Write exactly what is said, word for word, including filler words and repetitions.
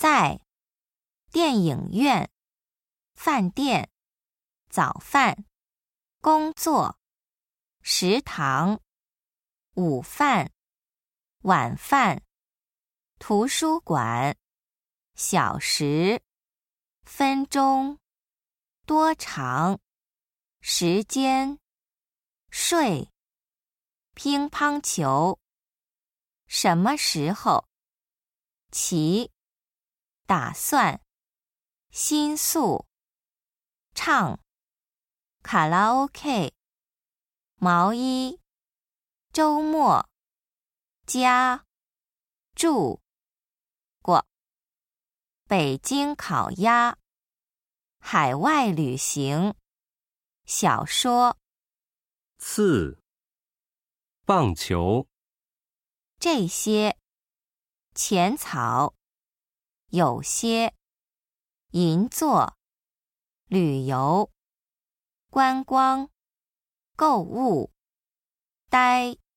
在电影院、饭店、早饭、工作、食堂、午饭、晚饭、图书馆、小时、分钟、多长、时间、睡、乒乓球、什么时候、骑、打算、新宿、唱、卡拉 OK、毛衣、周末、家、住、过、北京烤鸭、海外旅行、小说、 刺、棒球、 这些、浅草、有些、银座、旅游、观光、购物、呆。